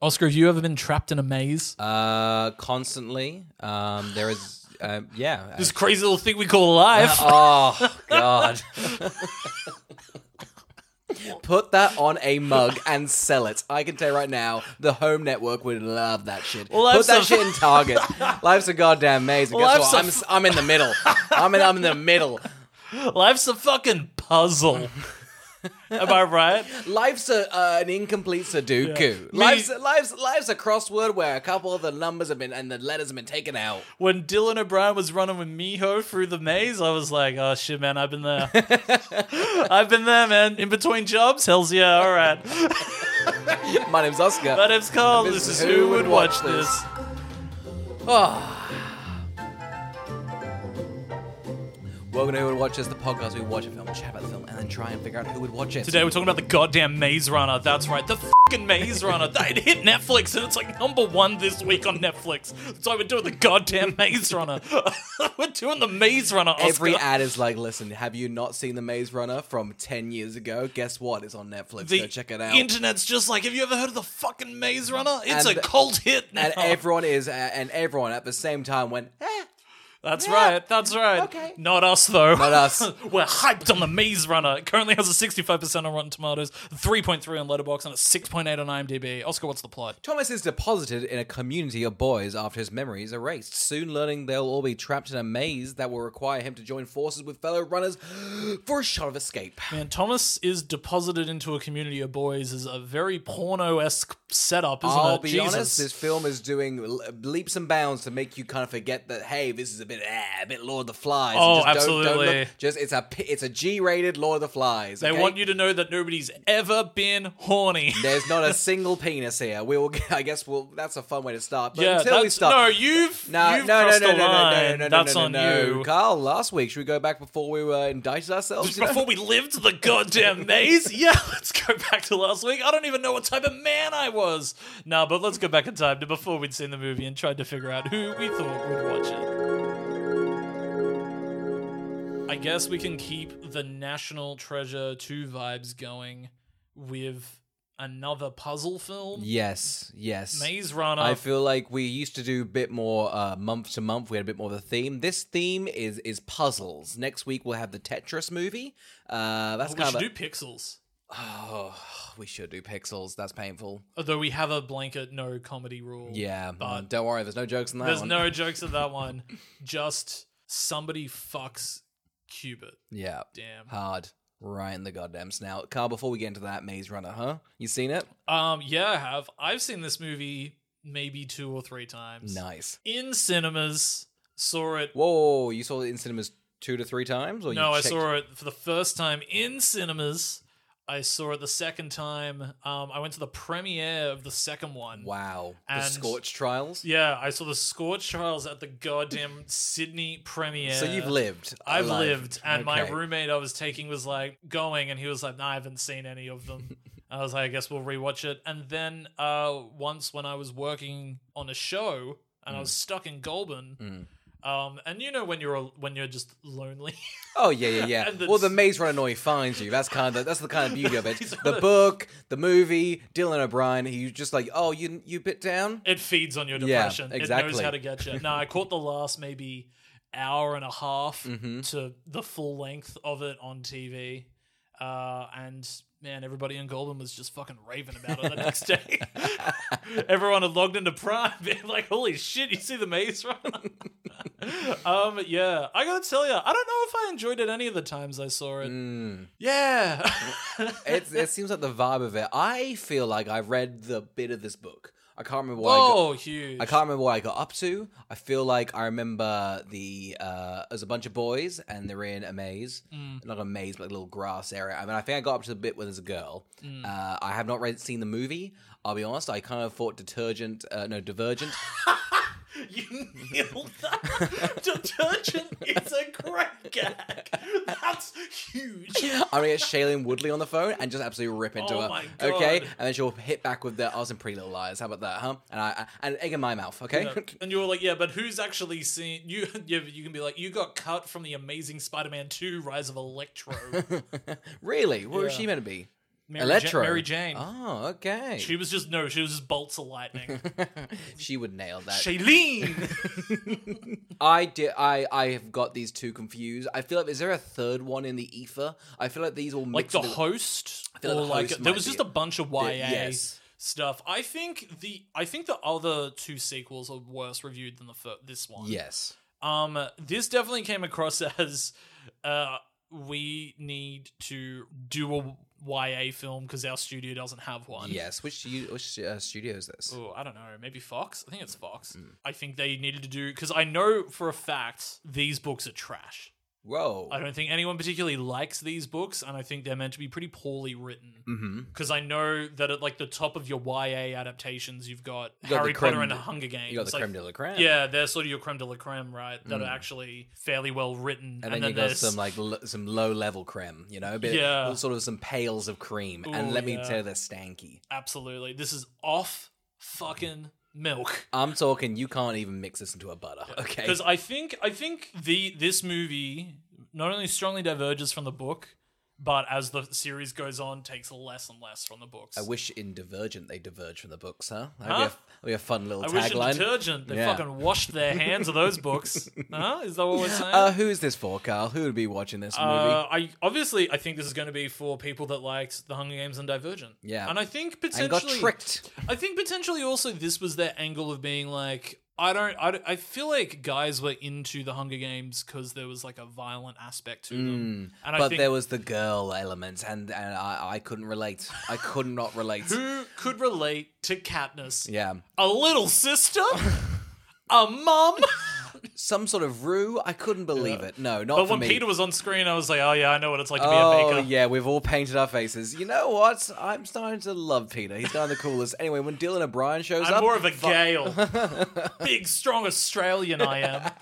Oscar, have you ever been trapped in a maze? Constantly. There is, yeah. This crazy little thing we call life. Oh, God. Put that on a mug and sell it. I can tell you right now, the Home Network would love that shit. Well, Put that shit in Target. Life's a goddamn maze. And Well, guess what? I'm in the middle. I'm in the middle. Life's a fucking puzzle. Am I right? Life's an incomplete Sudoku. Yeah. Life's a crossword where a couple of the numbers have been and the letters have been taken out. When Dylan O'Brien was running with Miho through the maze, I was like, oh shit, man, I've been there. I've been there, man. In between jobs? Hells yeah, all right. My name's Oscar. My name's Carl. This is Who Would Watch This. Oh. Welcome to Who Would Watch This, the podcast where we watch a film, chat about the film, and then try and figure out who would watch it. Today we're talking about the goddamn Maze Runner. That's right, the fucking Maze Runner. It hit Netflix and it's like #1 this week on Netflix. That's why we're doing the goddamn Maze Runner. We're doing the Maze Runner, Oscar. Every ad is like, listen, have you not seen The Maze Runner from 10 years ago? Guess what? It's on Netflix. Go check it out. Internet's just like, have you ever heard of the fucking Maze Runner? It's a cult hit now. And everyone at the same time went, That's right. Okay. Not us, though. Not us. We're hyped on the Maze Runner. It currently has a 65% on Rotten Tomatoes, 3.3 on Letterboxd, and a 6.8 on IMDb. Oscar, what's the plot? Thomas is deposited in a community of boys after his memories erased, soon learning they'll all be trapped in a maze that will require him to join forces with fellow runners for a shot of escape. Man, Thomas is deposited into a community of boys is a very porno-esque setup, isn't it? I'll be Jesus. honest, this film is doing leaps and bounds to make you kind of forget that, hey, this is a bit Lord of the Flies. Oh, Just absolutely. Don't look, it's a G-rated Lord of the Flies. They okay? want you to know that nobody's ever been horny. There's not a single penis here. I guess that's a fun way to start. But Yeah, until we start, no, you've crossed the line. That's on you. Carl, last week, should we go back before we indicted ourselves? Before we lived the goddamn maze? Yeah, let's go back to last week. I don't even know what type of man I was. Nah, but let's go back in time to before we'd seen the movie and tried to figure out who we thought would watch it. I guess we can keep the National Treasure 2 vibes going with another puzzle film. Yes. Maze Runner. I feel like we used to do a bit more month to month. We had a bit more of a theme. This theme is puzzles. Next week we'll have the Tetris movie. We should do Pixels. Oh, we should do Pixels. That's painful. Although we have a blanket no comedy rule. Yeah, but don't worry. There's no jokes in that there's one. no jokes in that one. Just somebody fucks Cubit. Yeah. Damn. Hard. Right in the goddamn snout. Carl, before we get into that, Maze Runner, huh? You seen it? Yeah, I have. I've seen this movie maybe 2 or 3 times. Nice. In cinemas. Saw it. Whoa, you saw it in cinemas 2 to 3 times? Or No, you I checked? saw it for the first time in cinemas. I saw it the second time. I went to the premiere of the second one. Wow. The And- Scorch Trials? Yeah, I saw the Scorch Trials at the goddamn Sydney premiere. So you've lived. I've alive. lived, and my Okay. roommate I was taking was like going, and he was like, "No, I haven't seen any of them." I was like, "I guess we'll rewatch it." And then once when I was working on a show and I was stuck in Goulburn, and you know when you're just lonely, Oh, yeah. And Well, the Maze Runner normally finds you. That's the kind of beauty of it. Maze The Runner. book, the movie, Dylan O'Brien, he's just like, oh, you bit down? it feeds on your Yeah, depression. It knows exactly. how to get you. No, I caught the last maybe hour and a half Mm-hmm. to the full length of it on TV. And man, everybody in Goulburn was just fucking raving about it the next day. Everyone had logged into Prime, being like, "Holy shit, you see the Maze Runner?" Yeah, I gotta tell you, I don't know if I enjoyed it any of the times I saw it. Yeah, It seems like the vibe of it. I feel like I read the bit of this book. I can't remember what huge. I can't remember what I got up to. I feel like I remember there's a bunch of boys and they're in a maze. Not a maze, but a little grass area. I mean, I think I got up to the bit where there's a girl. I have not seen the movie. I'll be honest, I kind of thought Divergent. You nailed that. Detergent is a great gag. That's huge. I'm gonna get Shailene Woodley on the phone and just absolutely rip into Oh her. my God. Okay, and then she'll hit back with I was in Pretty Little Liars. How about that, huh? And egg in my mouth. Okay. Yeah. And you were like, yeah, but who's actually seen you? You can be like, you got cut from the Amazing Spider-Man 2: Rise of Electro. Really? Where was Yeah. she meant to be? Electro. Mary Jane. Oh, okay. She was just bolts of lightning. She would nail that. Shailene. I have got these two confused. I feel like, is there a third one in the ether? I feel like these all Like mix the with- host, I feel like or the like host there might was just be a bunch of YA yes. stuff. I think the other two sequels are worse reviewed than this one. Yes. This definitely came across as we need to do a YA film because our studio doesn't have one. Yes. Which studio is this? Oh, I don't know. Maybe Fox? I think it's Fox. Mm. I think they needed to do... Because I know for a fact these books are trash. Whoa. I don't think anyone particularly likes these books, and I think they're meant to be pretty poorly written. Because I know that at like the top of your YA adaptations, you've got Harry Potter and the Hunger Games. You got the creme de la creme. Yeah, they're sort of your creme de la creme, right? That are actually fairly well written. And then you got some like some low level creme, you know, a bit, Yeah. sort of some pails of cream. Ooh, and let me yeah. tell you, they're stanky. Absolutely. This is off fucking milk. I'm talking, you can't even mix this into a butter, okay? Because I think this movie not only strongly diverges from the book, but as the series goes on, takes less and less from the books. I wish in Divergent they diverge from the books, huh? Huh? That'd be a fun little I wish in tagline. Detergent they Yeah. fucking washed their hands of those books. Huh? Is that what we're saying? Who is this for, Carl? Who would be watching this movie? I think this is going to be for people that liked The Hunger Games and Divergent. Yeah. And I think And potentially got tricked. I think potentially also this was their angle of being like, I feel like guys were into the Hunger Games because there was like a violent aspect to them. And I But think there was the girl element, and I couldn't relate. I could not relate. who could relate to Katniss? Yeah. A little sister? A mum? Some sort of Rue, I couldn't believe it. No, not But for when me. Peter was on screen, I was like, oh yeah, I know what it's like to be a Oh, baker. yeah, we've all painted our faces. You know what? I'm starting to love Peter. He's kind of the coolest. Anyway, when Dylan O'Brien shows I'm up... more of a Gale. Big, strong Australian I am.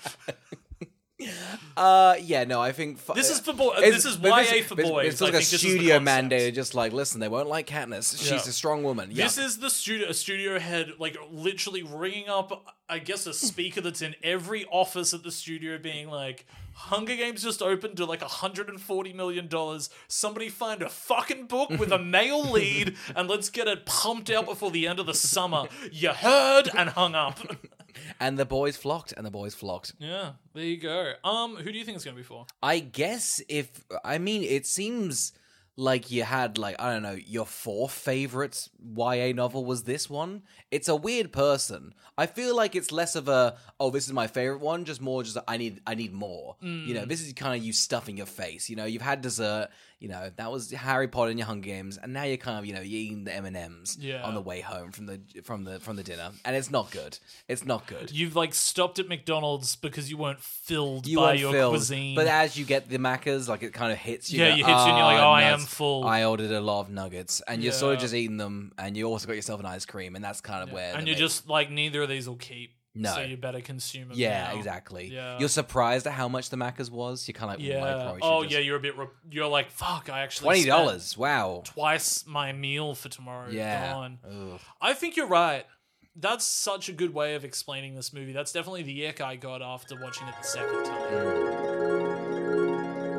Yeah, no, I think... This is for boys. This is YA for boys. It's like I a think this is the studio concept. mandate. Just like, listen, they won't like Katniss. She's Yeah. a strong woman. Yeah. This is the studio head, like literally ringing up, I guess, a speaker that's in every office at the studio, being like, "Hunger Games just opened to like $140 million. Somebody find a fucking book with a male lead, and let's get it pumped out before the end of the summer." You heard, and hung up. And the boys flocked, Yeah, there you go. Who do you think it's going to be for? I guess it seems like you had, like, I don't know, your fourth favorite YA novel was this one. It's a weird person. I feel like it's less of a, oh, this is my favorite one, just more just, I need more. You know, this is kind of you stuffing your face. You know, you've had dessert, you know, that was Harry Potter and your Hunger Games, and now you're kind of, you know, you're eating the M&Ms Yeah. on the way home from the dinner, and it's not good. It's not good. You've like stopped at McDonald's because you weren't filled You by weren't your filled, cuisine. but as you get the Macca's, like, it kind of hits you. Yeah, go, you hit you and you're like, oh, I am nuts. full. I ordered a lot of nuggets, and you're sort of Yeah. just eating them, and you also got yourself an ice cream, and that's kind of where. and the you're make- just like, neither of these will keep. No. So you better consume them. yeah, now. exactly. Yeah. You're surprised at how much the Macca's was. You're kind of like, well, I Yeah. probably Oh should yeah, just- you're a bit. You're like, fuck. I actually $20. Wow. spent twice my meal for tomorrow. Yeah. Gone. Ugh. I think you're right. That's such a good way of explaining this movie. That's definitely the ick I got after watching it the second time.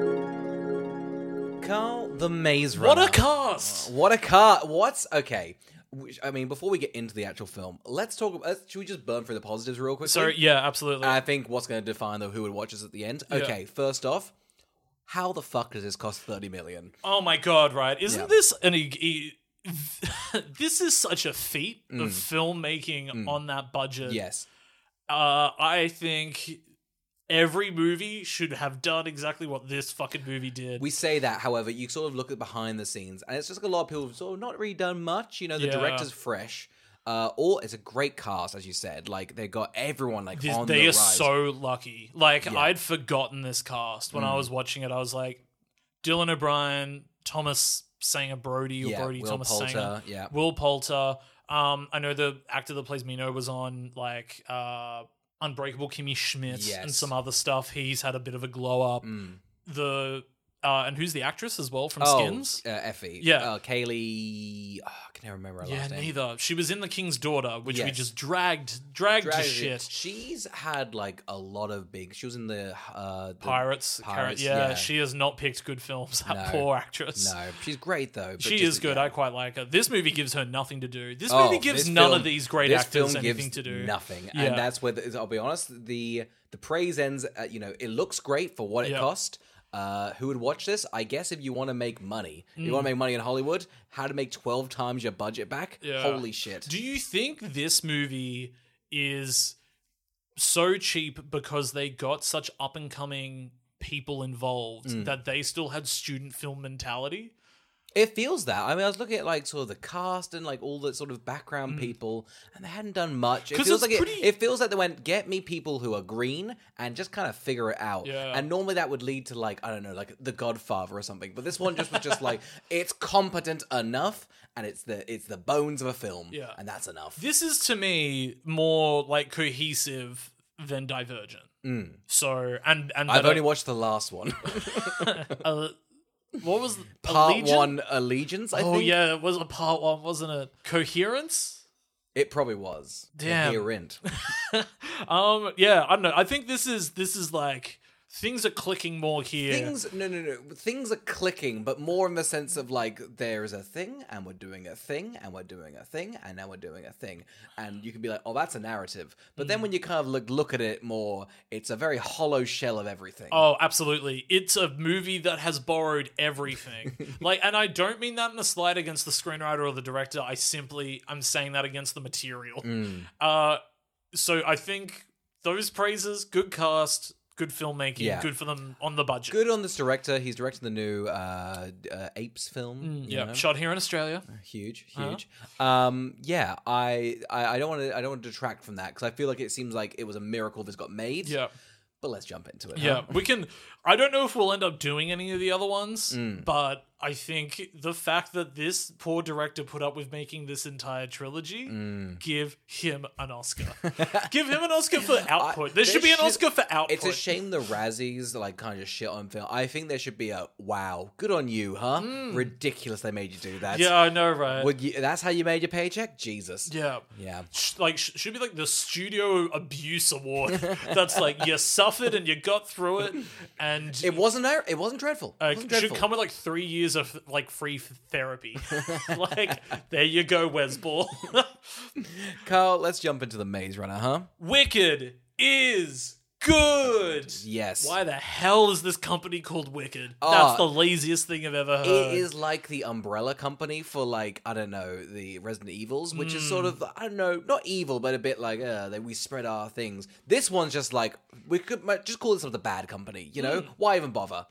Carl, the Maze What Runner. a cast! What a car! What's okay? I mean, before we get into the actual film, let's talk. Should we just burn through the positives real quickly? So yeah, absolutely. And I think what's going to define who would watch us at the end. Okay, first off, how the fuck does this cost $30 million? Oh my god! Right? Isn't Yeah. this this is such a feat of filmmaking on that budget. Yes. I think every movie should have done exactly what this fucking movie did. We say that, however, you sort of look at behind the scenes, and it's just like a lot of people have sort of not really done much. You know, the Yeah. director's fresh. It's a great cast, as you said. Like, they got everyone like on They the are rise. so lucky. Like, Yeah. I'd forgotten this cast when I was watching it. I was like, Dylan O'Brien, Thomas Sanger Brody, or Yeah, Brody Will Thomas Poulter, Sanger, yeah. Will Poulter. I know the actor that plays Mino was on like Unbreakable Kimmy Schmidt and Yes. some other stuff. He's had a bit of a glow up. The and who's the actress as well from Oh, Skins? Effie. Yeah. Kaylee. Oh, I can never remember her Yeah, last name. neither. She was in The King's Daughter, which we Yes. just dragged to shit. She's had like a lot of big. She was in the Pirates. Pirates, yeah, yeah. she has not picked good films. That No. poor actress. No, she's great though. But She just, is good. yeah. I quite like her. This movie gives her nothing to do. This Oh, movie gives this none film- of these great this actors film anything gives to do. Nothing, Yeah. and that's where I'll be honest. The praise ends. At, it looks great for what it Yeah. cost. Who would watch this? I guess if you want to make money, you want to make money in Hollywood. How to make 12 times your budget back? Yeah. Holy shit! Do you think this movie is so cheap because they got such up and coming people involved that they still had student film mentality? It feels that. I mean, I was looking at like sort of the cast and like all the sort of background people, and they hadn't done much. It 'Cause feels it's like pretty- it feels like they went get me people who are green and just kind of figure it out. Yeah. And normally that would lead to like I don't know, like The Godfather or something. But this one just was just like it's competent enough, and it's the bones of a film. Yeah. And that's enough. This is to me more like cohesive than Divergent. So and I've only watched the last one, what was part Allegiant? one, Allegiance. I Oh think. yeah, it was a part one, wasn't it? Coherence. It probably was. Damn. Coherent. Yeah, I don't know. I think this is like things are clicking more here. No. Things are clicking, but more in the sense of like there is a thing, and we're doing a thing, and we're doing a thing, and now we're doing a thing, and you can be like, oh, that's a narrative. But then when you kind of look at it more, it's a very hollow shell of everything. Oh, absolutely. It's a movie that has borrowed everything. And I don't mean that in a slight against the screenwriter or the director. I'm saying that against the material. So I think those praises, good cast, good filmmaking, Yeah. good for them on the budget. Good on this director. He's directing the new Apes film. you Yeah, know? shot here in Australia. Huge. Uh-huh. I don't want to detract from that because I feel like it seems like it was a miracle this got made. Yeah. But let's jump into it. Yeah, we can. I don't know if we'll end up doing any of the other ones, Mm. but I think the fact that this poor director put up with making this entire trilogy, give him an Oscar. Give him an Oscar for output. There should be an Oscar for output. It's a shame the Razzies like kind of shit on film. I think there should be a wow, good on you, huh? Ridiculous they made you do that. Yeah, I know, right? That's how you made your paycheck? Jesus. Yeah. Yeah. Should be like the Studio Abuse Award. That's like you suffered and you got through it, and It wasn't dreadful. It wasn't should dreadful. come with like 3 years of like free therapy. Like there you go, Wes Ball. Carl, let's jump into the Maze Runner, huh? Wicked is good. Yes. Why the hell is this company called Wicked? Oh, That's the laziest thing I've ever heard. It is like the umbrella company for like, I don't know, the Resident Evils, which is sort of, I don't know, not evil, but a bit like, we spread our things. This one's just like, we could just call this sort of the bad company, you know? Why even bother?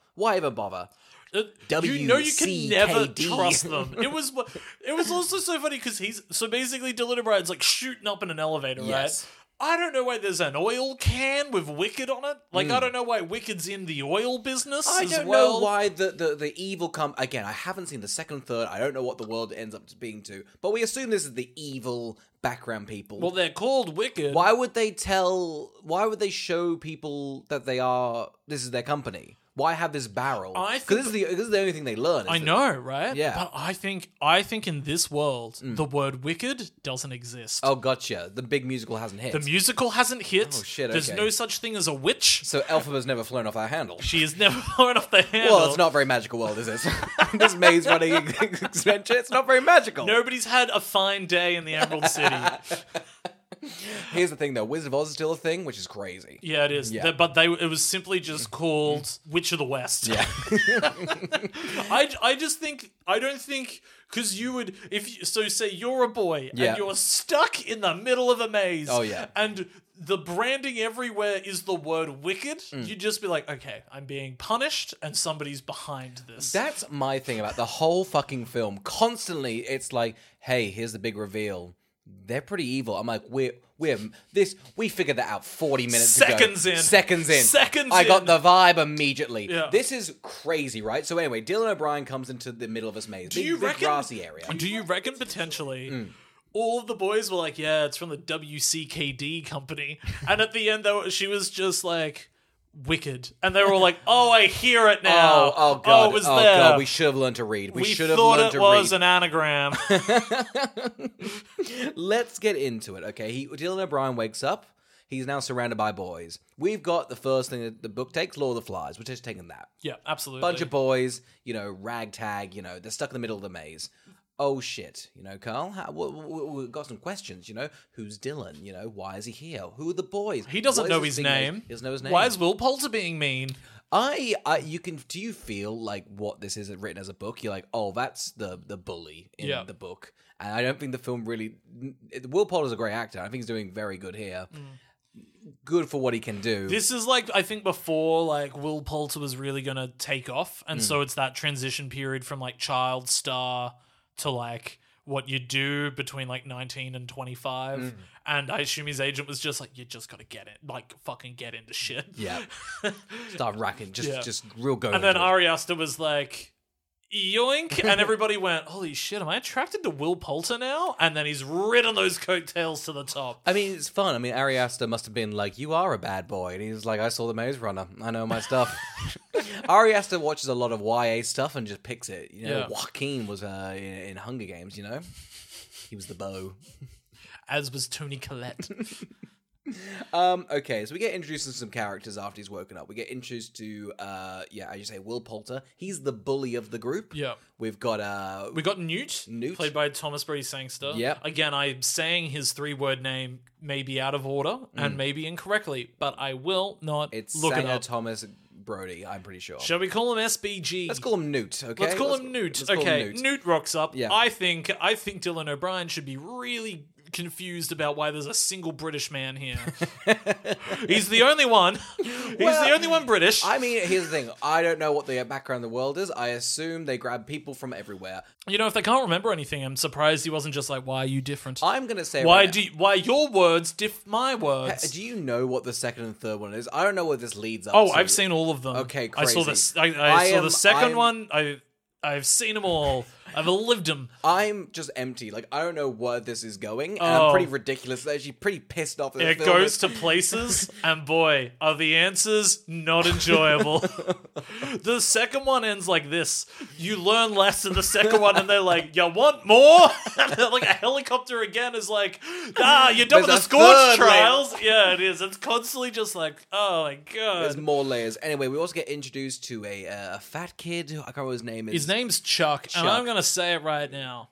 You know you can never WCKD. trust them. It was also so funny because basically Dylan O'Brien's like shooting up in an elevator, Yes. right? I don't know why there's an oil can with Wicked on it. Like I don't know why Wicked's in the oil business. I as don't well. know why the evil again, I haven't seen the second and third. I don't know what the world ends up being to. But we assume this is the evil background people. Well, they're called Wicked. why would they show people that this is their company? Why have this barrel? I Because think- this is the only thing they learn. I know, right? Yeah. But I think in this world, the word Wicked doesn't exist. Oh, gotcha. The big musical hasn't hit. The musical hasn't hit. Oh, shit, There's okay. no such thing as a witch. So Elphaba's never flown off our handle. She is never flown off the handle. Well, it's not a very magical world, is it? This maze running adventure, it's not very magical. Nobody's had a fine day in the Emerald City. Here's the thing, though. Wizard of Oz is still a thing, which is crazy. Yeah, it is. Yeah. It was simply just called Witch of the West. Yeah. I don't think because you would say you're a boy Yeah. and you're stuck in the middle of a maze. Oh, yeah. And the branding everywhere is the word wicked. Mm. You'd just be like, okay, I'm being punished and somebody's behind this. That's my thing about the whole fucking film. Constantly, it's like, hey, here's the big reveal. They're pretty evil. I'm like, we figured that out 40 minutes ago. Seconds in. I got the vibe immediately. Yeah. This is crazy, right? So anyway, Dylan O'Brien comes into the middle of this maze. Big grassy area. Do you reckon potentially Mm. all of the boys were like, yeah, it's from the WCKD company, and at the end though, she was just like, Wicked. And they were all like, oh, I hear it now. Oh god! it was oh there. god! We should have learned to read. We should have thought learned it to was read. an anagram. Let's get into it. Okay, Dylan O'Brien wakes up. He's now surrounded by boys. We've got the first thing that the book takes, Lord of the Flies. We're just taking that. Yeah, absolutely. Bunch of boys, ragtag, they're stuck in the middle of the maze. Oh shit, Carl, we've got some questions, who's Dylan, why is he here? Who are the boys? He doesn't know his name. He doesn't know his name. Why is Will Poulter being mean? Do you feel like what this is written as a book? You're like, oh, that's the bully in the book. And I don't think the film really, Will Poulter's a great actor. I think he's doing very good here. Good for what he can do. This is like, I think before like Will Poulter was really going to take off. And so it's that transition period from like child star to like what you do between like 19 and 25. And I assume his agent was just like, you just got to get it, like fucking get into shit. Yeah. Start racking, just real go. And then Ari Aster was like, yoink, and everybody went, holy shit, am I attracted to Will Poulter now? And then he's ridden those coattails to the top. I mean, it's fun. I mean, Ari Aster must have been like, you are a bad boy. And he was like, I saw The Maze Runner. I know my stuff. Ari Aster watches a lot of YA stuff and just picks it. Joaquin was in Hunger Games, He was the beau. As was Toni Collette. Okay, so we get introduced to some characters after he's woken up. We get introduced to, as you say, Will Poulter. He's the bully of the group. Yeah. We got Newt, Newt, played by Thomas Brady Sangster. Yeah. Again, I'm saying his 3-word name may be out of order and maybe incorrectly, but I will not look it up. Thomas Brody, I'm pretty sure. Shall we call him SBG? Let's call him Newt, okay? Let's call him Newt. Okay, Newt rocks up. Yeah. I think Dylan O'Brien should be really confused about why there's a single British man here. He's the only one. He's the only one British. I mean, here's the thing. I don't know what the background of the world is. I assume they grab people from everywhere. If they can't remember anything, I'm surprised he wasn't just like, why are you different? I'm going to say why your words diff my words? Do you know what the second and third one is? I don't know what this leads up to. Oh, I've seen all of them. Okay, crazy. I saw this. I saw the second one. I've seen them all. I've lived them. I'm just empty. Like, I don't know where this is going. And I'm pretty ridiculous. I'm actually pretty pissed off. It goes to places, and boy, are the answers not enjoyable. The second one ends like this. You learn less in the second one, and they're like, you want more? Like, a helicopter again is like, you're done with the Scorch trials. Yeah, it is. It's constantly just like, oh my God. There's more layers. Anyway, we also get introduced to a fat kid. I can't remember what his name is. His name's Chuck. And I'm going to say it right now.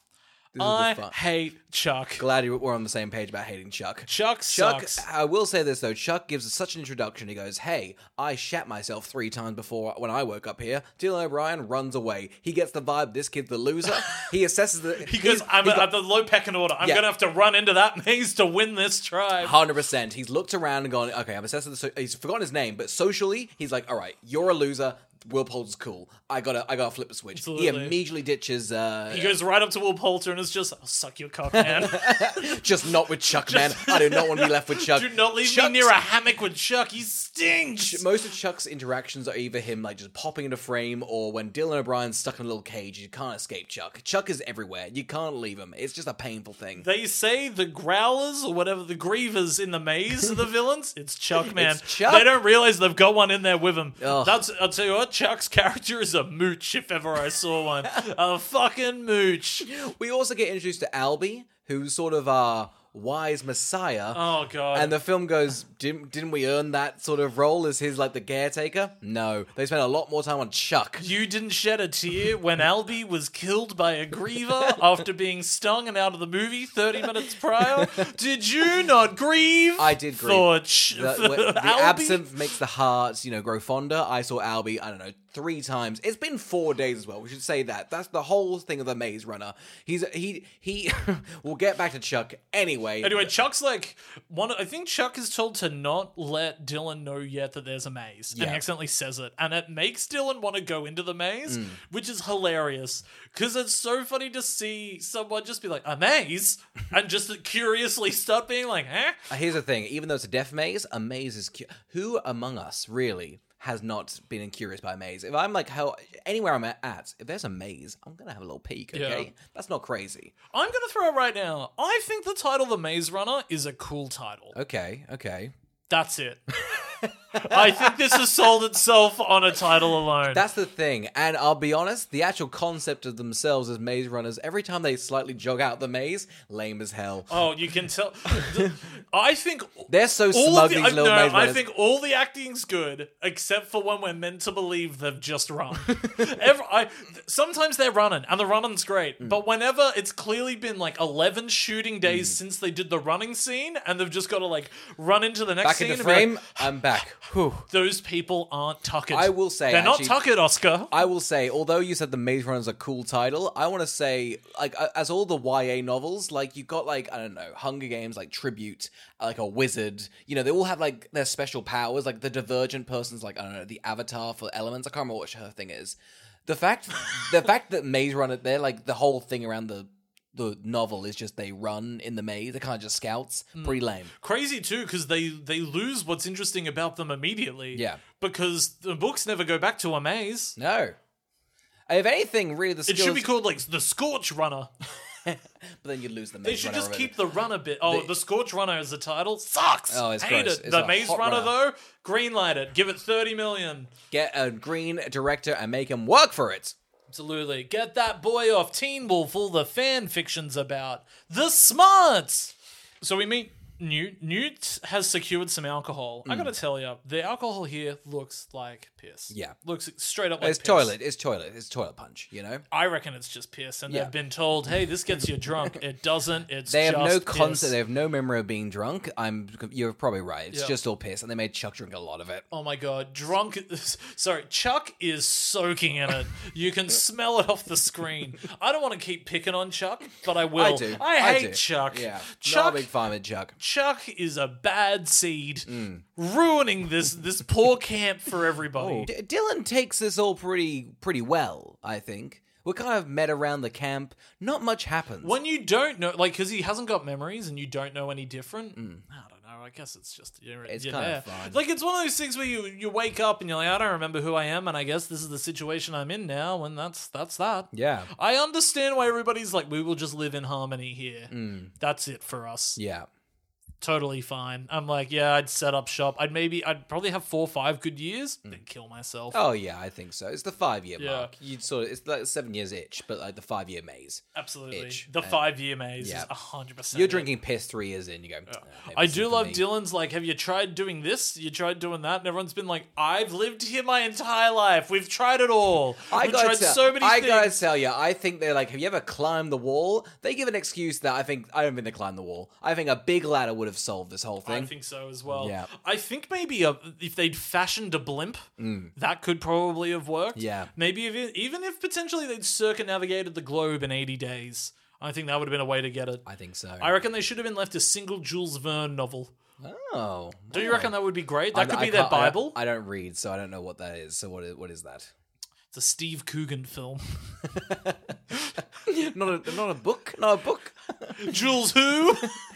I hate Chuck. Glad we're on the same page about hating Chuck. Chuck sucks. I will say this, though. Chuck gives us such an introduction. He goes, hey, I shat myself 3 times before when I woke up here. Dylan O'Brien runs away. He gets the vibe, this kid's the loser. He assesses the... He goes, I'm at the low pecking order. I'm going to have to run into that maze to win this tribe. 100%. He's looked around and gone, okay, I'm assessing he's forgotten his name, but socially, he's like, all right, you're a loser. Will Poulter's cool. I gotta flip the switch. Absolutely. He immediately ditches. He goes right up to Will Poulter and is just, I'll suck your cock, man. Just not with Chuck, man. I do not want to be left with Chuck. Do not leave me near a hammock with Chuck. He stinks. Most of Chuck's interactions are either him like just popping into frame, or when Dylan O'Brien's stuck in a little cage, you can't escape Chuck. Chuck is everywhere. You can't leave him. It's just a painful thing. They say the Growlers or whatever, the Grievers in the maze are the villains. It's Chuck, man. It's Chuck. They don't realize they've got one in there with him. Ugh. I'll tell you what, Chuck's character is a mooch if ever I saw one. A fucking mooch. We also get introduced to Albie, who's sort of our wise messiah. Oh, God. And the film goes, didn't we earn that sort of role as his, like, the caretaker? No. They spent a lot more time on Chuck. You didn't shed a tear when Albie was killed by a griever after being stung and out of the movie 30 minutes prior? Did you not grieve? I did grieve. The The absinthe makes the heart, grow fonder. I saw Albie, I don't know, 3 times. It's been 4 days as well. We should say that. That's the whole thing of the Maze Runner. He we'll get back to Chuck anyway. Anyway, Chuck's like I think Chuck is told to not let Dylan know yet that there's a maze, and he accidentally says it, and it makes Dylan want to go into the maze, which is hilarious because it's so funny to see someone just be like, a maze, and just curiously start being like, Here's the thing: even though it's a death maze, a maze is who among us really has not been curious by a maze? If I'm like, anywhere I'm at, if there's a maze, I'm going to have a little peek, okay? Yeah. That's not crazy. I'm going to throw it right now. I think the title The Maze Runner is a cool title. Okay. That's it. I think this has sold itself on a title alone. That's the thing. And I'll be honest, the actual concept of themselves as maze runners, every time they slightly jog out the maze, lame as hell. Oh, you can tell. I think They're so all smug, of the, these little no, maze I runners. think all the acting's good, except for when we're meant to believe they've just run. Sometimes they're running, and the running's great. But whenever it's clearly been like 11 shooting days since they did the running scene, and they've just got to like run into the next Back scene in the and be like, frame, I'm back. Whew. those people aren't tuckered. I will say, they're actually- not tuckered, Oscar. I will say, although you said the Maze Runner is a cool title, I want to say, like, as all the YA novels, like, you've got, like, I don't know, Hunger Games, like, Tribute, like, a wizard, you know, they all have, like, their special powers, like, the Divergent person's, like, I don't know, the Avatar for Elements, I can't remember what her thing is. The fact that Maze Runner, they're, like, the whole thing around the novel is just they run in the maze, they're kind of just scouts, pretty lame. Crazy too, because they lose what's interesting about them immediately. Yeah. Because the books never go back to a maze. No. If anything, really, the It skills... should be called like the Scorch Runner. But then you lose the Maze They should Runner just already. keep the runner bit. Oh, the Scorch Runner as the title sucks. Oh, it's Hate gross. it. It's The a Maze hot Runner runner. though, greenlight it. Give it 30 million. Get a green director and make him work for it. Absolutely. Get that boy off Teen Wolf. All the fan fiction's about the smarts. So we meet Newt. Newt has secured some alcohol. I gotta tell you, the alcohol here looks like piss. Yeah. Looks straight up like It's piss. toilet. It's toilet punch, you know? I reckon it's just piss, and Yeah. they've been told, "Hey, this gets you drunk." It doesn't. It's They have just no piss. concept. They have no memory of being drunk. You're probably right. It's Yeah. just all piss, and they made Chuck drink a lot of it. Oh my god, drunk. Sorry, Chuck is soaking in it. You can smell it off the screen. I don't want to keep picking on Chuck, but I will. I do. I hate do. Chuck. Yeah, not Chuck. a big fan of Chuck. Chuck is a bad seed, ruining this poor camp for everybody. Dylan takes this all pretty well, I think. We're kind of met around the camp. Not much happens. When you don't know, like, because he hasn't got memories and you don't know any different, I don't know. I guess it's just you're It's you're kind there. of fun. Like, it's one of those things where you wake up and you're like, I don't remember who I am, and I guess this is the situation I'm in now, and that's that. Yeah. I understand why everybody's like, we will just live in harmony here. That's it for us. Yeah. Totally fine. I'm like, yeah, I'd set up shop. I'd probably have 4 or 5 good years, then kill myself. Oh yeah, I think so. It's the 5-year Yeah. mark. You'd sort of, it's like 7 years itch, but like the 5-year maze. Absolutely. itch. The 5-year maze yeah. is 100%. You're it. drinking piss 3 years in. You go. "Oh, maybe I this do isn't for love me." Dylan's like, have you tried doing this? You tried doing that? And everyone's been like, I've lived here my entire life. We've tried it all. We've tried so many I things. gotta tell you, I think they're like, have you ever climbed the wall? They give an excuse that I don't think they climbed the wall. I think a big ladder would have solved this whole I thing. think so as well. Yeah. I think maybe if they'd fashioned a blimp, that could probably have worked. Yeah. Maybe even if potentially they'd circumnavigated the globe in 80 days, I think that would have been a way to get it. I think so. I reckon they should have been left a single Jules Verne novel. Oh. Do you reckon that would be great? That could I be their can't- Bible. I don't read, so I don't know what that is. So what is that? It's a Steve Coogan film. Not a book? Not a book? Jules who?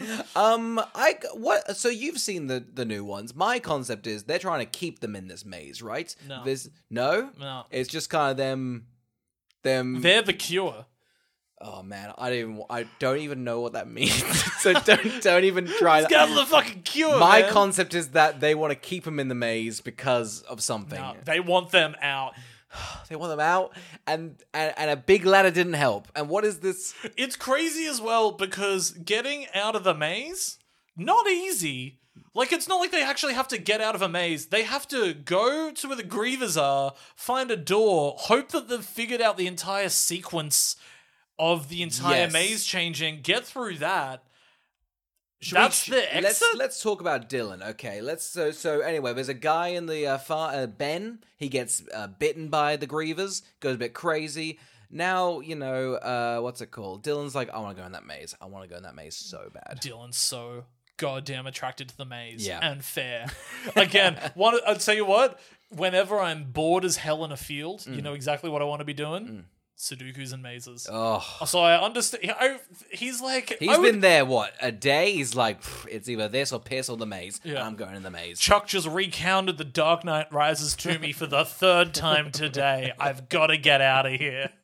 So you've seen the new ones. My concept is they're trying to keep them in this maze, right? No. No? It's just kind of them They're the cure. Oh man, I don't even know what that means. So don't even try that. Get the fucking cure. My man. concept is that they want to keep them in the maze because of something. No, they want them out. They want them out, and a big ladder didn't help. And what is this? It's crazy as well because getting out of the maze, not easy. Like, it's not like they actually have to get out of a maze. They have to go to where the Grievers are, find a door, hope that they've figured out the entire sequence of the entire Yes. maze changing, get through that. That's the exit? Let's talk about Dylan. Okay, so anyway, there's a guy in the Ben. He gets bitten by the Grievers, goes a bit crazy. Now what's it called? Dylan's like, I want to go in that maze. I want to go in that maze so bad. Dylan's so goddamn attracted to the maze Yeah. and fair. Again, I'll tell you what, whenever I'm bored as hell in a field, you know exactly what I want to be doing? Sudokus and mazes. Oh, So I understand. He's like... he's been there, what, a day? He's like, it's either this or piss or the maze. Yeah. And I'm going in the maze. Chuck just recounted The Dark Knight Rises to me for the 3rd time today. I've got to get out of here.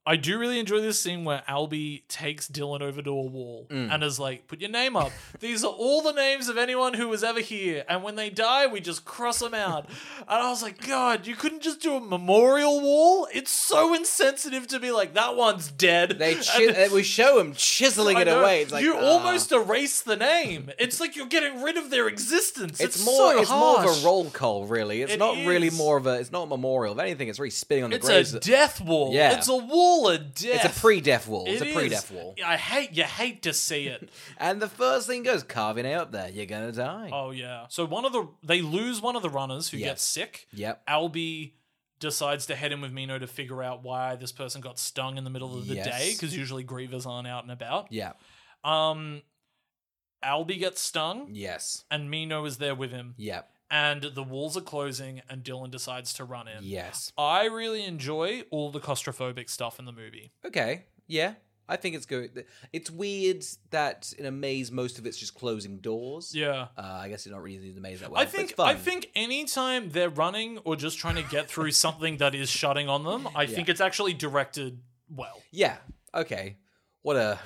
I do really enjoy this scene where Albie takes Dylan over to a wall and is like, put your name up. These are all the names of anyone who was ever here. And when they die, we just cross them out. And I was like, God, you couldn't just do a memorial wall? It's so insensitive to be like, that one's dead. We show him chiseling it away. It's like, you almost erase the name. It's like you're getting rid of their existence. It's more so of harsh. a roll call, really. It's not really more of a, it's not a memorial. If anything, it's really spitting on the graves. It's a death wall. Yeah. It's a wall of death. It's a pre-death wall. It's It a pre-death is. wall. You hate to see it. And the first thing goes, carving it up there. You're gonna die. Oh yeah. So they lose one of the runners who Yes. gets sick. Yep. Albie decides to head in with Mino to figure out why this person got stung in the middle of the Yes. day, because usually grievers aren't out and about. Yeah. Albie gets stung, Yes. and Mino is there with him. Yep. And the walls are closing, and Dylan decides to run in. Yes. I really enjoy all the claustrophobic stuff in the movie. Okay. Yeah. I think it's good. It's weird that in a maze, most of it's just closing doors. Yeah. I guess you're not really using the maze that well. I but it's fun. think anytime they're running or just trying to get through something that is shutting on them, I think it's actually directed well. Yeah. Okay. What a.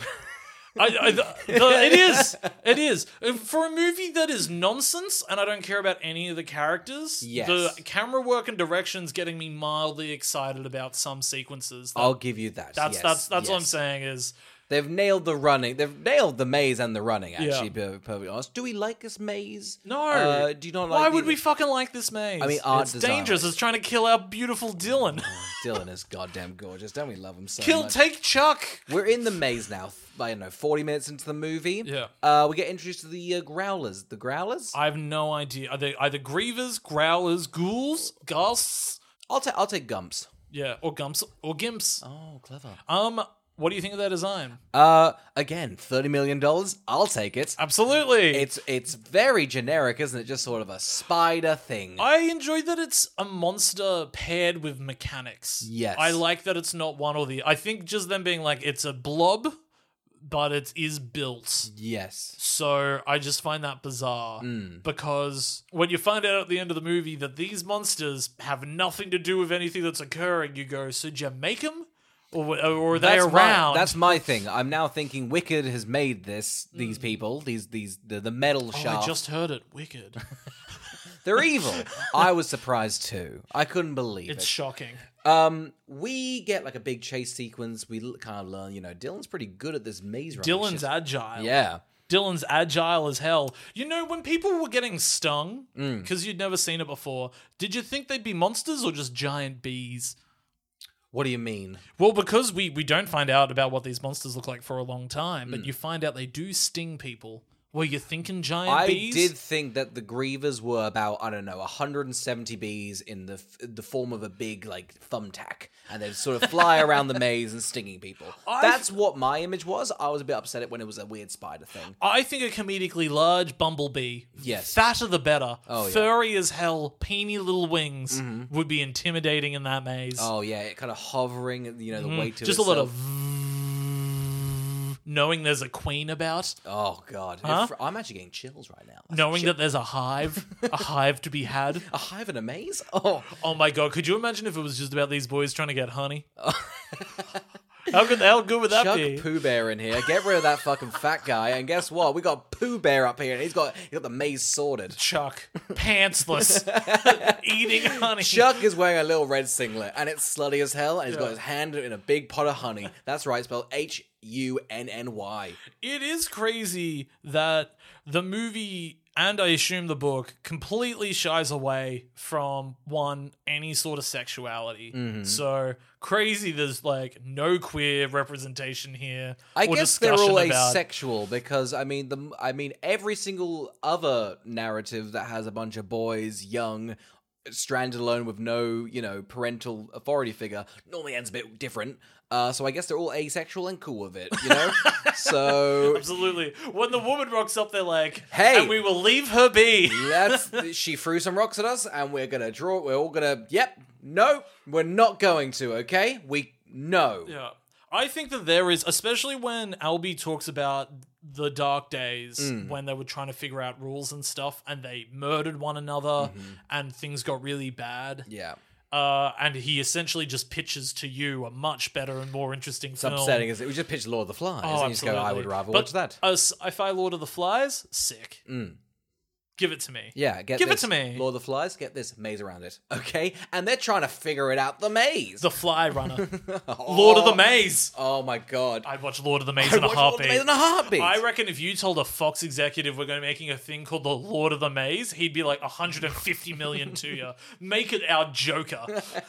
It is for a movie that is nonsense, and I don't care about any of the characters. Yes. The camera work and direction's getting me mildly excited about some sequences. I'll give you that. That's yes, what I'm yes. saying is. They've nailed the running. They've nailed the maze and the running, actually, Yeah. to be perfectly honest. Do we like this maze? No. Do you not like Why would we fucking like this maze? I mean, art it's design. dangerous. It's trying to kill our beautiful Dylan. Dylan is goddamn gorgeous. Don't we love him so much? Take Chuck. We're in the maze now. I don't know, 40 minutes into the movie. Yeah. We get introduced to the growlers. The growlers? I have no idea. Are they either grievers, growlers, ghouls, ghasts? I'll take Gumps. Yeah, or gumps or gimps. Oh, clever. What do you think of their design? Again, $30 million. I'll take it. Absolutely. It's very generic, isn't it? Just sort of a spider thing. I enjoy that it's a monster paired with mechanics. Yes. I like that it's not one or the. I think just them being like it's a blob, but it is built. Yes. So I just find that bizarre because when you find out at the end of the movie that these monsters have nothing to do with anything that's occurring, you go, so did you make them? Or are they around? That's my thing. I'm now thinking Wicked has made these people, the metal shaft. I just heard it. Wicked. They're evil. I was surprised too. I couldn't believe It's it. shocking. We get like a big chase sequence. We kind of learn, Dylan's pretty good at this maze running. Dylan's shit. agile. Yeah. Dylan's agile as hell. When people were getting stung, because you'd never seen it before, did you think they'd be monsters or just giant bees? What do you mean? Well, because we don't find out about what these monsters look like for a long time, but you find out they do sting people. Were you thinking giant bees? I did think that the Grievers were about, 170 bees in the form of a big, thumbtack. And they'd sort of fly around the maze and stinging people. That's what my image was. I was a bit upset when it was a weird spider thing. I think a comedically large bumblebee, Yes. fatter the better, Oh, yeah. furry as hell, peeny little wings, would be intimidating in that maze. Oh, yeah, it kind of hovering, the weight to Just itself. a lot of knowing there's a queen about. Oh, God. Huh? I'm actually getting chills right now. Knowing that there's a hive to be had. A hive in a maze? Oh. Oh my god, could you imagine if it was just about these boys trying to get honey? How good would that Chuck be? Pooh Bear in here. Get rid of that fucking fat guy. And guess what? We got Pooh Bear up here. And he's got the maze sorted. Chuck, pantsless, eating honey. Chuck is wearing a little red singlet. And it's slutty as hell. And he's got his hand in a big pot of honey. That's right. Spelled Hunny. It is crazy that the movie, and I assume the book, completely shies away from any sort of sexuality. So crazy there's no queer representation here. I or guess they're discussion all about... asexual because every single other narrative that has a bunch of boys young stranded alone with no, parental authority figure normally ends a bit different. So I guess they're all asexual and cool with it, So Absolutely. When the woman rocks up, they're like, Hey! and we will leave her be. she threw some rocks at us, and we're all gonna. Yep, no, we're not going to. Okay, no. Yeah. I think that there is, especially when Albie talks about the dark days when they were trying to figure out rules and stuff and they murdered one another and things got really bad. Yeah. and he essentially just pitches to you a much better and more interesting It's film. upsetting, isn't it? We just pitched Lord of the Flies. Oh, and you just go, I would absolutely. rather But watch that. Sci-Fi Lord of the Flies, sick. Give it to me. Yeah, Give this. it to me. Lord of the Flies, get this maze around it. Okay? And they're trying to figure it out, the maze. The Fly Runner. Lord of the Maze. Oh my god. I'd watch Lord of the Maze I'd in a watch Lord of the heartbeat. Maze in a heartbeat. I reckon if you told a Fox executive we're going to be making a thing called the Lord of the Maze, he'd be like 150 million to you. Make it our Joker.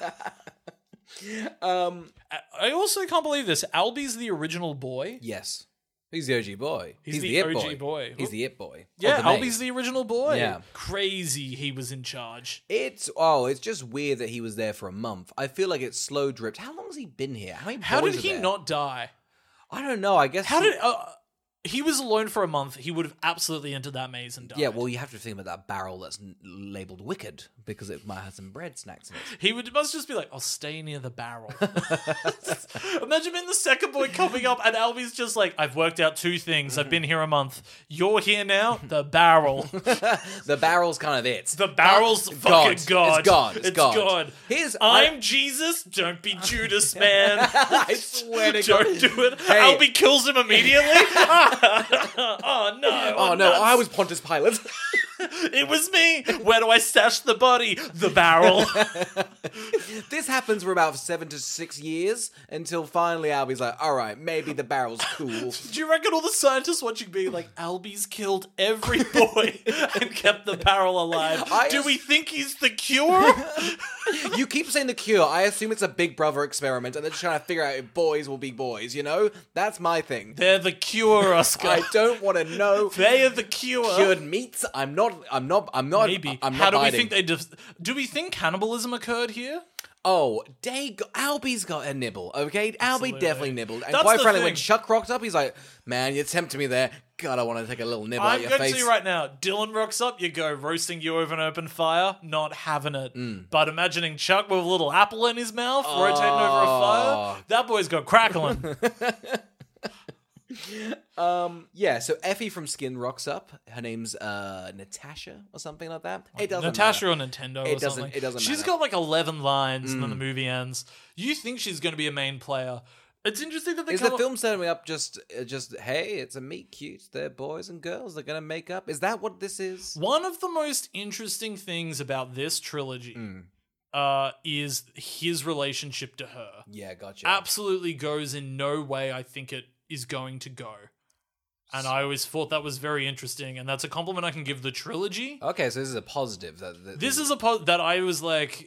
I also can't believe this. Albie's the original boy. Yes. He's the OG boy. He's the it OG boy. He's the it boy. Yeah, of the maze. Albie's the original boy. Yeah. Crazy he was in charge. It's just weird that he was there for a month. I feel like it's slow dripped. How long has he been here? How boys did are he there? not die? I don't know. I guess How did... he was alone for a month. He would have absolutely entered that maze and died. Yeah, well, you have to think about that barrel that's labeled wicked because it might have some bread snacks in it. He must just be like, I'll stay near the barrel. Imagine being the second boy coming up and Albie's just like, I've worked out two things. I've been here a month. You're here now? The barrel. The barrel's kind of it. The barrel's fucking God. It's God. It's God. God. I'm Jesus. Don't be Judas, man. I swear to God. Don't do it. Hey. Albie kills him immediately. Oh, no. Oh, no, I was Pontius Pilate. It was me. Where do I stash the body? The barrel. This happens for about 7 to 6 years until finally Albie's like, all right, maybe the barrel's cool. Do you reckon all the scientists watching being like, Albie's killed every boy and kept the barrel alive? Do we think he's the cure? You keep saying the cure. I assume it's a Big Brother experiment and they're just trying to figure out if boys will be boys, you know? That's my thing. They're the cure, Oscar. I don't want to know. They are the cure. Cured meats? I'm not. Maybe. I'm not How do we biting. think they do we think cannibalism occurred here? Oh, Albie's got a nibble, okay? Absolutely. Albie definitely nibbled. And That's quite the frankly, thing. when Chuck rocked up, he's like, man, you tempted me there. God, I want to take a little nibble I'm at your going to face. tell you right now, Dylan rocks up, you go roasting you over an open fire, not having it. Mm. But imagining Chuck with a little apple in his mouth, rotating over a fire, that boy's got crackling. Yeah, so Effie from Skin rocks up. Her name's Natasha or something like that. It doesn't Natasha matter. or Nintendo It or doesn't- something. it doesn't She's matter. got like 11 lines and then the movie ends. You think she's going to be a main player. It's interesting that they Is come the up- film setting up just hey, it's a meet cute. They're boys and girls. They're gonna make up. Is that what this is? One of the most interesting things about this trilogy is his relationship to her. Yeah, gotcha. Absolutely goes in no way I think it is going to go. And I always thought that was very interesting, and that's a compliment I can give the trilogy. Okay, so this is a positive. This is that I was like,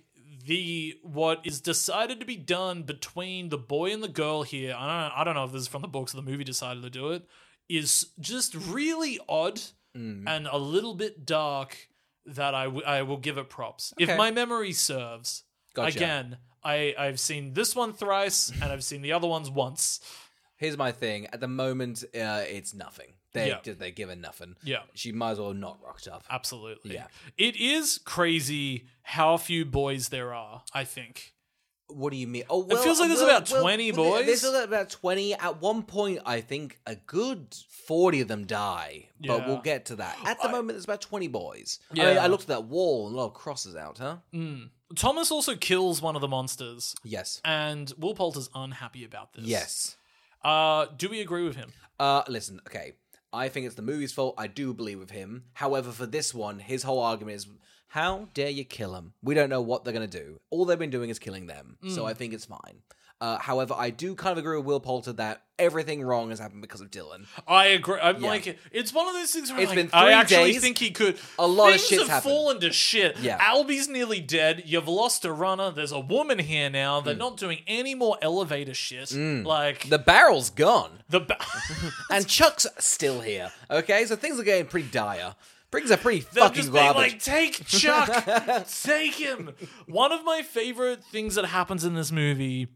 what is decided to be done between the boy and the girl here, I don't know if this is from the books or the movie decided to do it, is just really odd and a little bit dark that I will give it props. Okay. If my memory serves, Gotcha. again, I've seen this one thrice and I've seen the other ones once. Here's my thing. At the moment, it's nothing. They're given nothing. Yeah. She might as well not rocked up. Absolutely. Yeah. It is crazy how few boys there are, I think. What do you mean? Oh, well, feels like there's about 20 boys. There's about 20. At one point, I think a good 40 of them die. But Yeah. we'll get to that. At the moment, there's about 20 boys. I Yeah. mean, I looked at that wall and a lot of crosses out, huh? Thomas also kills one of the monsters, Yes. and Will Poulter's unhappy about this. Yes. Do we agree with him? Listen, okay. I think it's the movie's fault. I do believe with him. However, for this one, his whole argument is, how dare you kill him? We don't know what they're going to do. All they've been doing is killing them. So I think it's fine. However, I do kind of agree with Will Poulter that everything wrong has happened because of Dylan. I agree. I'm like, it's one of those things where It's I'm been like, I 3 actually days. think he could. A lot of Things shit's have happened. fallen to shit. Yeah. Albie's nearly dead. You've lost a runner. There's a woman here now. They're not doing any more elevator shit. Like The barrel's gone. the. And Chuck's still here. Okay, so things are getting pretty dire. Brings are pretty They're fucking just being garbage. like, take Chuck, take him. One of my favorite things that happens in this movie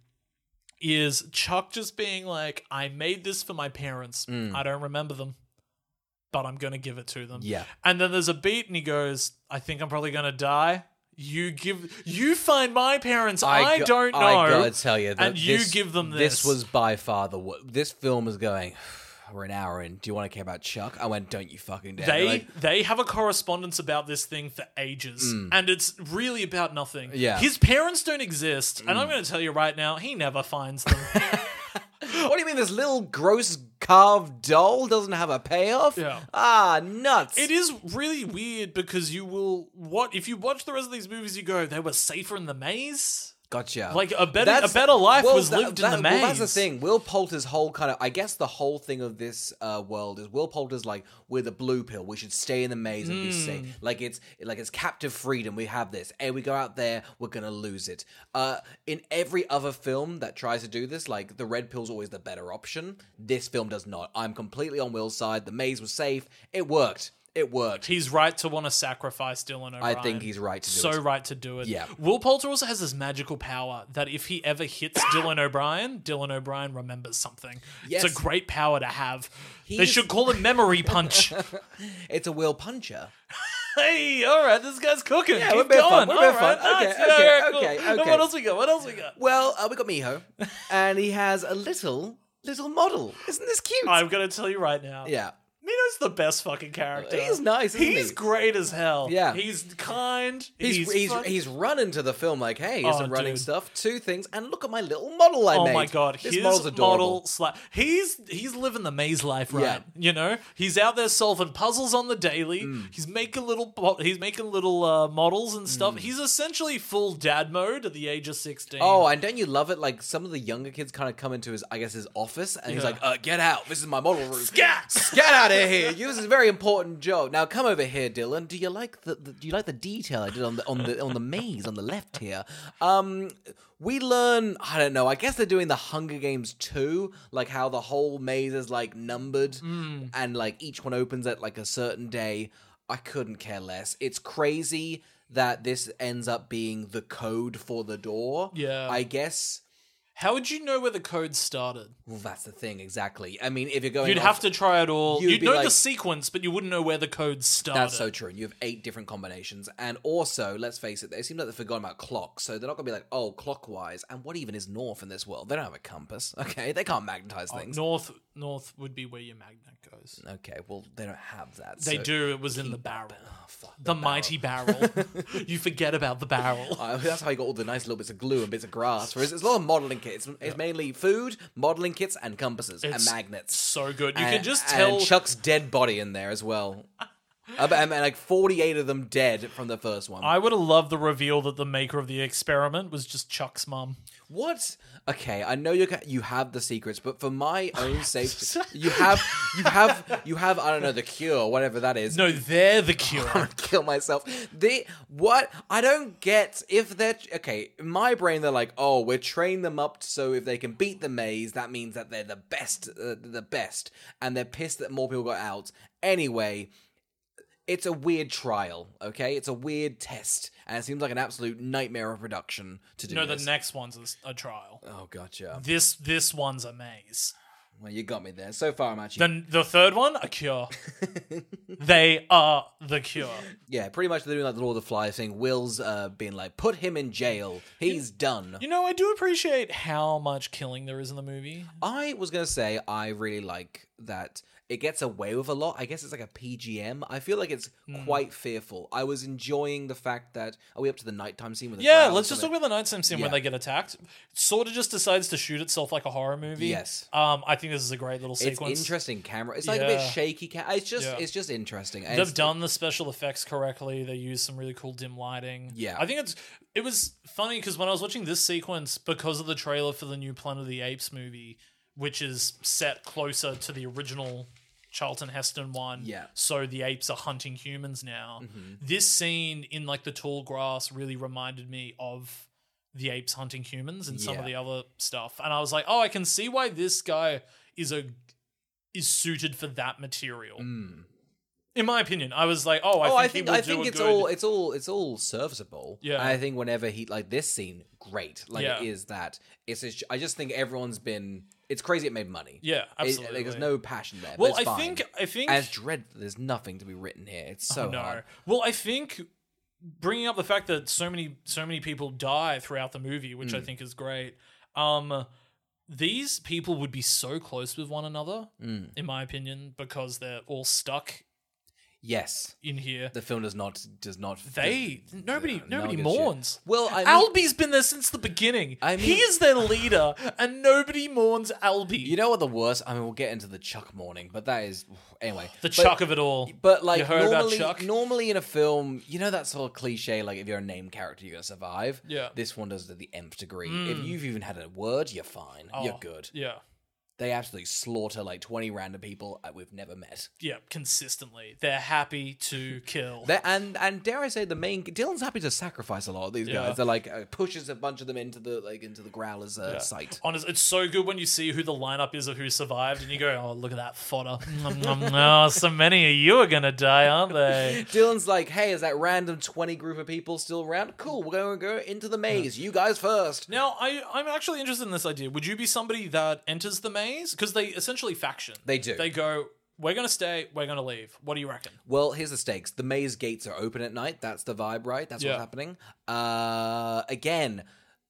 is Chuck just being like, I made this for my parents. I don't remember them, but I'm going to give it to them. Yeah. And then there's a beat and he goes, I think I'm probably going to die. You find my parents. I don't know. I gotta tell you, that and you give them this. This was by far this film is going. we're an hour in. Do you want to care about Chuck? I went, don't you fucking dare. They have a correspondence about this thing for ages, and it's really about nothing. Yeah. His parents don't exist, and I'm going to tell you right now, he never finds them. What do you mean this little gross carved doll doesn't have a payoff? Yeah. Ah, nuts. It is really weird because if you watch the rest of these movies, you go, they were safer in the maze. Gotcha. Like a better life was lived in the maze. Well, that's the thing. Will Poulter's whole kind of, I guess the whole thing of this world is Will Poulter's like, we're the blue pill. We should stay in the maze and be safe. Like it's captive freedom. We have this. And we go out there, we're gonna lose it. In every other film that tries to do this, like the red pill's always the better option. This film does not. I'm completely on Will's side. The maze was safe. It worked. It worked. He's right to want to sacrifice Dylan O'Brien. I think he's right to do it. So right to do it. Yeah. Will Poulter also has this magical power that if he ever hits Dylan O'Brien remembers something. Yes. It's a great power to have. They should call it Memory Punch. It's a Will Puncher. Hey, all right, this guy's cooking. Yeah, Keep we're a bit going. fun. We're a bit All right, fun. nice. Okay, Yeah, okay, all right, cool. okay. What else we got? Well, we got Miho, and he has a little model. Isn't this cute? I'm going to tell you right now. Yeah. Mino's the best fucking character. He's nice, isn't He's he? great as hell. Yeah. He's kind. He's run into the film like, hey, here's Oh, some running dude. stuff, 2 things, and look at my little model I made. Oh my god, this his model's adorable. He's living the maze life, right? Yeah. You know, he's out there solving puzzles on the daily. He's making little models and stuff. He's essentially full dad mode at the age of 16. Oh, and don't you love it? Like some of the younger kids kind of come into his office, and he's Yeah. like, "Get out! This is my model room. Scat! Get out of here! This is a very important job. Now come over here, Dylan. Do you like the detail I did on the maze on the left here? We learn, I don't know, I guess they're doing the Hunger Games 2, like how the whole maze is like numbered and like each one opens at like a certain day. I couldn't care less. It's crazy that this ends up being the code for the door. Yeah. I guess. How would you know where the code started? Well, that's the thing, exactly. I mean, if you're going You'd off- have to try it all. you'd You'd be know like- the sequence, but you wouldn't know where the code started. That's so true. And you have 8 different combinations. And also, let's face it, they seem like they've forgotten about clocks. So they're not going to be like, oh, clockwise. And what even is north in this world? They don't have a compass. Okay. They can't magnetize things. North would be where your magnet goes. Okay. Well, they don't have that. They so- do. It was in the barrel. Oh, fuck. The mighty barrel. You forget about the barrel. That's how you got all the nice little bits of glue and bits of grass. Whereas it's a lot of modeling kits. It's mainly food, modeling kits, and compasses and magnets. So good. You And- can just tell. And Chuck's dead body in there as well. And like 48 of them dead from the first one. I would have loved the reveal that the maker of the experiment was just Chuck's mum. What? Okay, I know you have the secrets, but for my own safety, you have I don't know, the cure, whatever that is. No, they're the cure. I'm gonna kill myself. What? I don't get if they're okay. In my brain, they're like, oh, we're training them up so if they can beat the maze, that means that they're the best, and they're pissed that more people got out. Anyway. It's a weird trial, okay? It's a weird test, and it seems like an absolute nightmare of production to do No, this. the next one's a trial. Oh, gotcha. This one's a maze. Well, you got me there. So far, I'm actually... Then the third one, a cure. They are the cure. Yeah, pretty much they're doing like the Lord of the Flies thing. Will's being like, put him in jail. He's done. You know, I do appreciate how much killing there is in the movie. I was going to say I really like that it gets away with a lot. I guess it's like a PGM. I feel like it's quite fearful. I was enjoying the fact that... Are we up to the nighttime scene? With the Yeah, crowd let's or just talk something? about the nighttime scene when Yeah. they get attacked. It sort of just decides to shoot itself like a horror movie. Yes. I think this is a great little It's sequence. interesting camera. It's like a bit Yeah. shaky. It's Yeah. just interesting. And They've it's- done the special effects correctly. They use some really cool dim lighting. Yeah. I think it was funny because when I was watching this sequence, because of the trailer for the new Planet of the Apes movie, which is set closer to the original Charlton Heston one. Yeah. So the apes are hunting humans now. This scene in like the tall grass really reminded me of the apes hunting humans and some of Yeah. the other stuff. And I was like, oh, I can see why this guy is suited for that material. In my opinion, I was like, I think I he will think do a it's good. it's all serviceable. Yeah. And I think whenever he like this scene, great. Like Yeah. it is that. I just think everyone's been. It's crazy. It made money. Yeah, absolutely. Like, there's no passion there. Well, but it's I fine. think As Dread, there's nothing to be written here. It's so no. hard. Well, I think bringing up the fact that so many people die throughout the movie, which I think is great. these people would be so close with one another, in my opinion, because they're all stuck Yes. in here. The film does not. Nobody no good mourns. shit. Well, I mean, Albie's been there since the beginning. I mean- he is their leader, and nobody mourns Albie. you know what the worst? I mean, we'll get into the Chuck mourning, but that is anyway. Chuck of it all. But like You heard about normally, Chuck? normally in a film, you know that sort of cliche, like if you're a named character, you're gonna survive. Yeah. This one does it to the nth degree. If you've even had a word, you're fine. You're good. Yeah. They absolutely slaughter like 20 random people we've never met. Yeah, consistently. They're happy to kill. And dare I say, Dylan's happy to sacrifice a lot of these guys. They're like pushes a bunch of them into the growler's sight. Honest, it's so good when you see who the lineup is of who survived, and you go, "Oh, look at that fodder! Oh, so many of you are gonna die, aren't they?" Dylan's like, "Hey, is that random 20 group of people still around? Cool, we're going to go into the maze. You guys first." Now, I'm actually interested in this idea. Would you be somebody that enters the maze? Because they essentially faction. They do. They go, "We're gonna stay. We're gonna leave." What do you reckon? Well, here's the stakes. The maze gates are open at night. That's the vibe, right? That's what's happening. Again,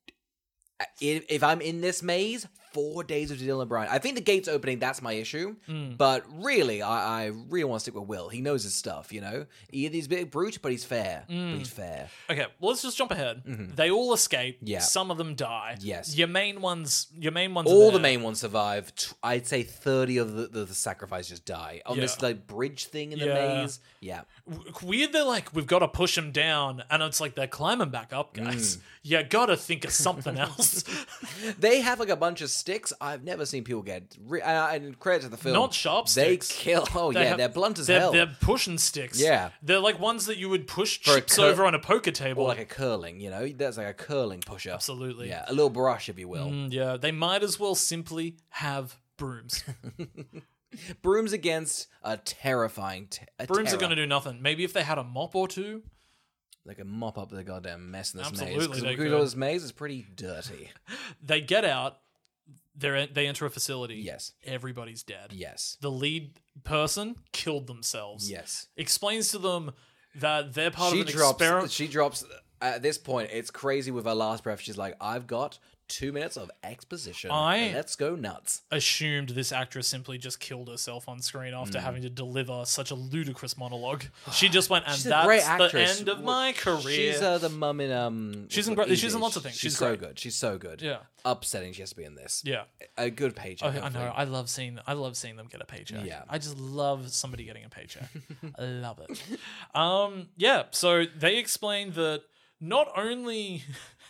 if I'm in this maze, 4 days of Dylan O'Brien. I think the gate's opening, that's my issue. But really, I really want to stick with Will. He knows his stuff, you know? He's a bit brute, but he's fair. But he's fair. Okay, well, let's just jump ahead. They all escape. Yeah. Some of them die. Yes. Your main ones. All are the there. main ones survive. I'd say 30 of the sacrifices die. On this Yeah. like bridge thing in the Yeah. maze. Yeah. Weird, they're like, we've got to push them down, and it's like they're climbing back up, guys. You gotta think of something else. They have like a bunch of sticks. I've never seen people get. And credit to the film. Not sharp They sticks. kill. Oh, yeah. They're blunt as hell. They're pushing sticks. Yeah. They're like ones that you would push For a chips over on a poker table. Or like a curling, you know? That's like a curling pusher. Absolutely. Yeah. A little brush, if you will. Yeah, they might as well simply have brooms. Brooms against a terrifying. Brooms are going to do nothing. Maybe if they had a mop or two. They can mop up the goddamn mess in this maze. Absolutely, they Because could. this maze is pretty dirty. They get out. They enter a facility. Yes. Everybody's dead. Yes. The lead person killed themselves. Yes. Explains to them that they're part She of an experiment. drops. At this point, it's crazy with her last breath. She's like, I've got 2 minutes of exposition. Let's go nuts. Assumed this actress simply just killed herself on screen after having to deliver such a ludicrous monologue. She just went, and She's a that's great the actress. end of my career. She's the mum in She's in English. she's in lots of things. She's She's so great. good. She's so good. Yeah. Upsetting she has to be in this. Yeah. A good paycheck. I hopefully. know. I love seeing them get a paycheck. Yeah. I just love somebody getting a paycheck. I love it. Yeah. So they explained that not only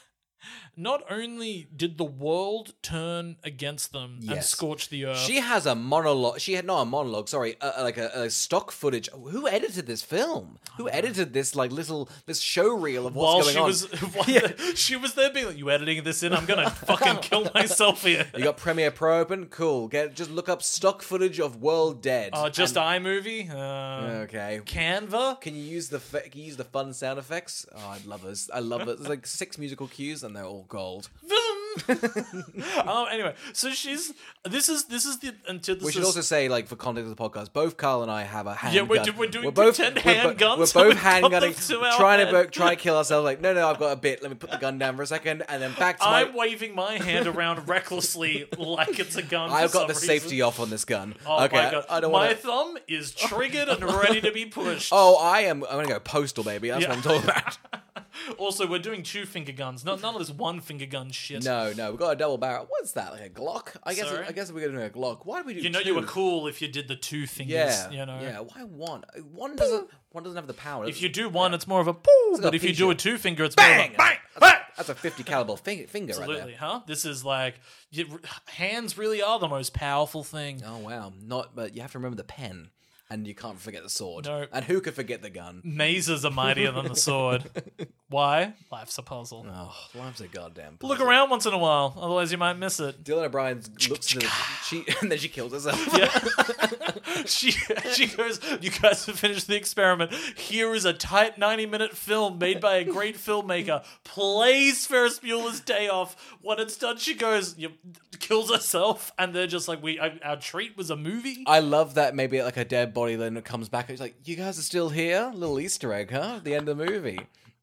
did the world turn against them and Yes. scorch the earth. She has a monologue. She had not a monologue. Sorry, like a stock footage. Who edited this film? Who edited this this show reel of what's while going she on? was she was there being like, "You editing this in? I'm gonna fucking kill myself here." You got Premiere Pro open. Cool. Just look up stock footage of World Dead. Just iMovie. Okay. Canva. Can you use the fun sound effects? Oh, I love it. I love it. There's like 6 musical cues and they're all gold. Anyway, so this is the antithesis. We should also say, like, for context of the podcast, both Carl and I have a handgun. Yeah, we're doing pretend handguns. We're so both we've got them handgunning, to our trying head. to kill ourselves. Like, no, I've got a bit. Let me put the gun down for a second, and then back to I'm waving my hand around recklessly like it's a gun. I've for got the some safety reason. off on this gun. Oh okay, my god! I don't my want to. thumb is triggered and ready to be pushed. Oh, I'm gonna go postal, baby. That's what I'm talking about. Also, we're doing 2-finger guns. None of this 1-finger gun shit. No, we've got a double barrel. What's that? Like a Glock? I Sorry? guess we're doing a Glock. Why do we do? You know, 2? you were cool if you did the 2 fingers. Yeah, You know. yeah. Why one? One doesn't have the power. If you do one, it's more of a poo. But if you do a 2-finger, it's Bang! more of a bang. That's a 50 caliber finger Absolutely, right there. huh? This is like hands really are the most powerful thing. Oh wow, but you have to remember the pen, and you can't forget the sword. No. And who could forget the gun? Mazes are mightier than the sword. Why? Life's a puzzle. Oh, life's a goddamn. Look around once in a while, otherwise you might miss it. Dylan O'Brien looks at and then she kills herself. Yeah. she goes, "You guys have finished the experiment. Here is a tight 90-minute film made by a great filmmaker. Plays Ferris Bueller's Day Off. When it's done, she goes, kills herself, and they're just like, our treat was a movie." I love that. Maybe like a dead body, then it comes back. And it's like, you guys are still here. Little Easter egg, huh? At the end of the movie.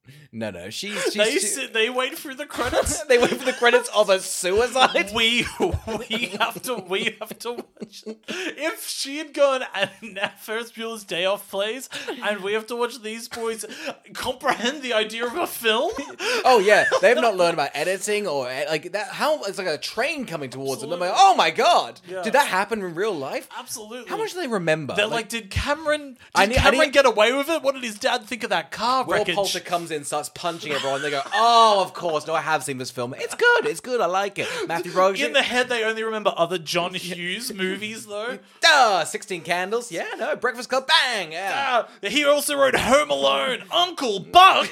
No. They wait through the credits. They wait for the credits of a suicide. We have to watch. If she had gone and Ferris Bueller's Day Off plays, and we have to watch these boys comprehend the idea of a film. Oh yeah, they've not learned about editing or like that. How it's like a train coming towards them. I'm like, oh my god, did that happen in real life? Absolutely. How much do they remember? They're like, did Cameron I need- get away with it? What did his dad think of that car Will wreckage? Poulter comes in, starts punching everyone. They go, "Oh, of course, no, I have seen this film. It's good. It's good. I like it." Matthew Broderick. In the head, they only remember other John Hughes movies, though. 16 Candles. Yeah, no, Breakfast Club. Bang. Yeah. He also wrote Home Alone, Uncle Buck.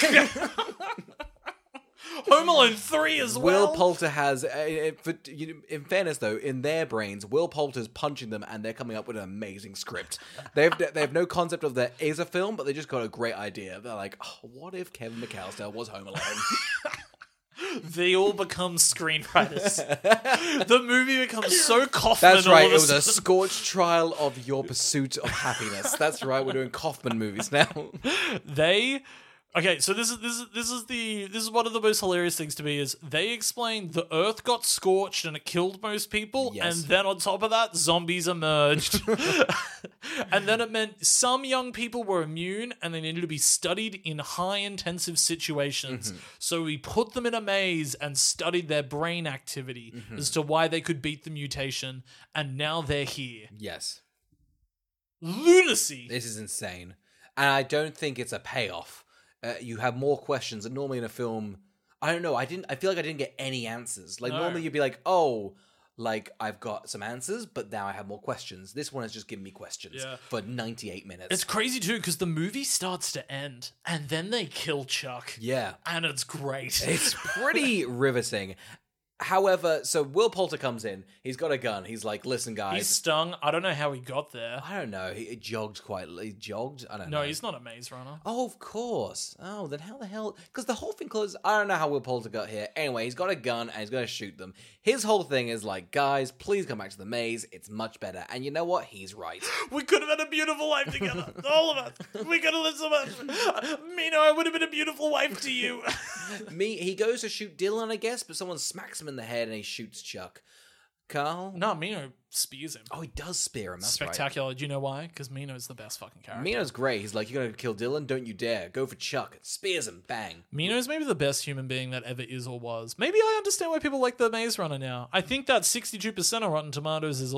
Home Alone 3 as well. Will Poulter has, in fairness though, in their brains, Will Poulter's punching them and they're coming up with an amazing script. They have no concept of there is a film, but they just got a great idea. They're like, oh, what if Kevin McAllister was Home Alone? They all become screenwriters. The movie becomes so Kaufman. That's right, all of it was a sudden. scorched trial of your pursuit of happiness. That's right, we're doing Kaufman movies now. Okay, so this is one of the most hilarious things to me is they explain the Earth got scorched and it killed most people, Yes. and then on top of that, zombies emerged. And then it meant some young people were immune and they needed to be studied in high intensive situations. So we put them in a maze and studied their brain activity as to why they could beat the mutation, and now they're here. Yes. Lunacy. This is insane. And I don't think it's a payoff. You have more questions, and normally in a film, I don't know. I feel like I didn't get any answers. Like normally you'd be like, oh, like I've got some answers, but now I have more questions. This one has just given me questions for 98 minutes. It's crazy too because the movie starts to end, and then they kill Chuck. Yeah, and it's great. it's pretty riveting. However, so Will Poulter comes in. He's got a gun. He's like, listen, guys. He's stung. I don't know how he got there. I don't know. He jogged He jogged? I don't know. No, he's not a maze runner. Oh, of course. Oh, then how the hell? Because the whole thing closes. I don't know how Will Poulter got here. Anyway, he's got a gun and he's going to shoot them. His whole thing is like, guys, please come back to the maze. It's much better. And you know what? He's right. We could have had a beautiful life together. All of us. We could have lived so much. Mino, I would have been a beautiful wife to you. He goes to shoot Dylan, I guess, but someone smacks him in the head and he shoots Chuck. Carl? No, Mino spears him. Oh, he does spear him. That's Spectacular. Do you know why? Because Mino's the best fucking character. Mino's great. He's like, you're going to kill Dylan? Don't you dare. Go for Chuck. Spears him. Bang. Mino's maybe the best human being that ever is or was. Maybe I understand why people like the Maze Runner now. I think that 62% of Rotten Tomatoes is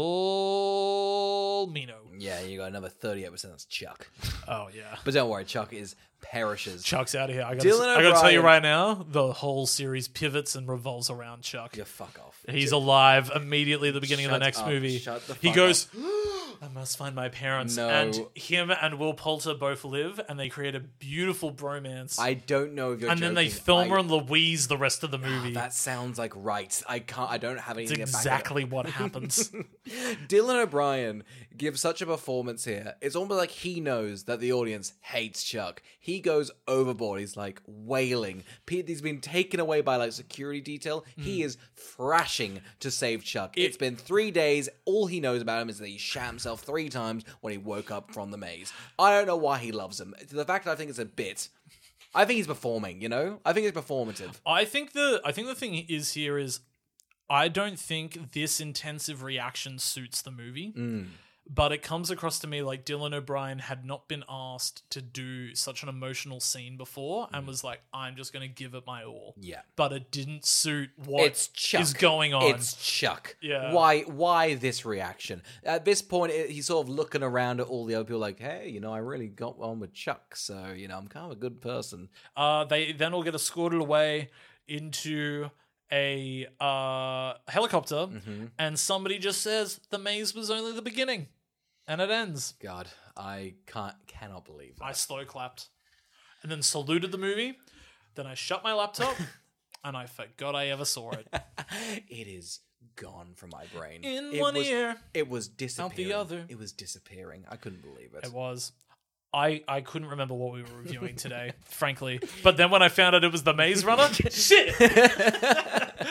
all Mino. Yeah, you got another 38% that's Chuck. Oh, yeah. But don't worry, Chuck perishes. Chuck's out of here. I gotta Dylan tell you O'Brien. right now, the whole series pivots and revolves around Chuck. Yeah, fuck off. He's alive immediately at the beginning of the Shut next up. movie. Shut the He fuck goes, I must find my parents. No. And him and Will Poulter both live, and they create a beautiful bromance. I don't know if you're and joking. then they Thelma and Louise the rest of the movie. That sounds like right. I don't have It's anything to back it up. exactly what happens. Dylan O'Brien gives such a performance here. It's almost like he knows that the audience hates Chuck. He goes overboard. He's like wailing. He's been taken away by like security detail. He is thrashing to save Chuck. It's been 3 days. All he knows about him is that he shat himself 3 times when he woke up from the maze. I don't know why he loves him. The fact that I think it's a bit. I think he's performing, you know? I think it's performative. I think the thing is here is I don't think this intensive reaction suits the movie. But it comes across to me like Dylan O'Brien had not been asked to do such an emotional scene before and was like, I'm just going to give it my all. Yeah. But it didn't suit what It's Chuck. is going on. It's Chuck. Yeah. Why this reaction? At this point, he's sort of looking around at all the other people like, hey, you know, I really got on with Chuck, so, you know, I'm kind of a good person. They then all get escorted away into a helicopter, and somebody just says the maze was only the beginning, and it ends. God, I cannot believe that. I slow clapped, and then saluted the movie. Then I shut my laptop, and I forgot I ever saw it. It is gone from my brain. In It one was- ear, It was disappearing. other. It was disappearing. I couldn't believe it. it was. I couldn't remember what we were reviewing today, frankly. But then when I found out it was the Maze Runner, shit.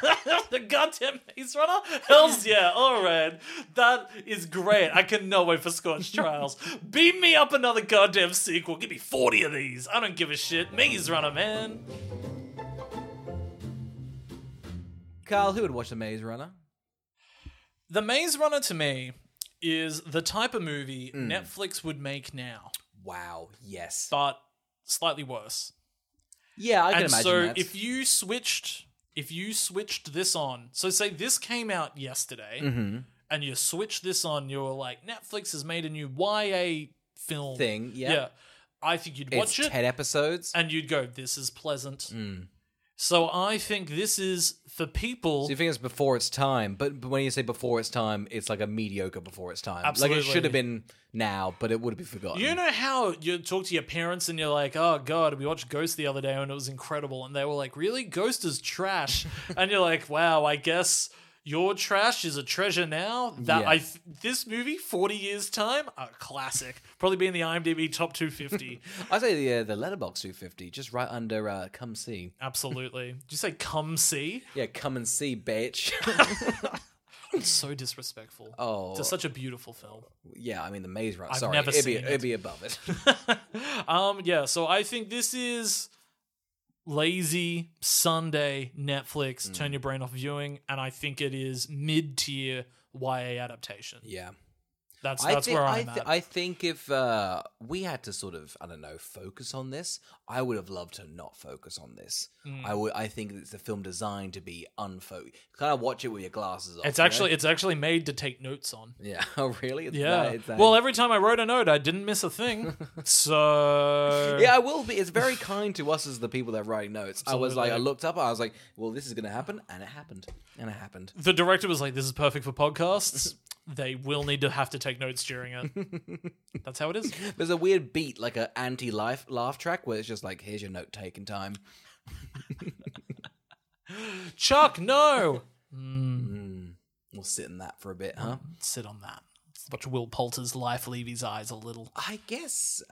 The goddamn Maze Runner? Hells yeah. All right. That is great. I cannot wait for Scorched Trials. Beam me up another goddamn sequel. Give me 40 of these. I don't give a shit. Maze Runner, man. Carl, who would watch The Maze Runner? The Maze Runner to me is the type of movie Netflix would make now, Wow, yes. but slightly worse. Yeah, I can And imagine so that. if you switched this on, so say this came out yesterday, and you switch this on, you're like, Netflix has made a new YA film Thing, yeah. Yeah, I think you'd watch It's it 10 episodes. and you'd go, "This is pleasant." So I think this is for people. So you think it's before its time, but when you say before its time, it's like a mediocre before its time. Absolutely. Like it should have been now, but it would be forgotten. You know how you talk to your parents and you're like, "Oh God, we watched Ghost the other day and it was incredible," and they were like, "Really? Ghost is trash," and you're like, "Wow, I guess your trash is a treasure now." That Yeah. this movie, 40 years time, a classic, probably be in the IMDb top 250. I say the Letterboxd 250, just right under Come See. Absolutely. Did you say "come see"? Yeah, come and see, bitch. It's so disrespectful. Oh. To such a beautiful film. Yeah, I mean the Maze Runner. I've Sorry, never seen it. it'd be above it. Yeah, so I think this is lazy Sunday Netflix turn your brain off viewing, and I think it is mid-tier YA adaptation. Yeah. That's I think, where I'm at. I think if we had to sort of, I don't know, focus on this, I would have loved to not focus on this. I think it's a film designed to be unfocused. Kind of watch it with your glasses off. it's you know? actually made to take notes on. Yeah. Oh, really? It's Yeah. it's that- Well, every time I wrote a note, I didn't miss a thing. So yeah, I will be. It's very kind to us as the people that write notes. I was like, I Absolutely. looked up, I was like, well, this is going to happen, and it happened. And it happened. The director was like, "This is perfect for podcasts." They will need to have to take notes during it. That's how it is. There's a weird beat, like an anti-laugh track, where it's just like, here's your note-taking time. Chuck, no. We'll sit in that for a bit, huh? Sit on that. Watch Will Poulter's life leave his eyes a little. I guess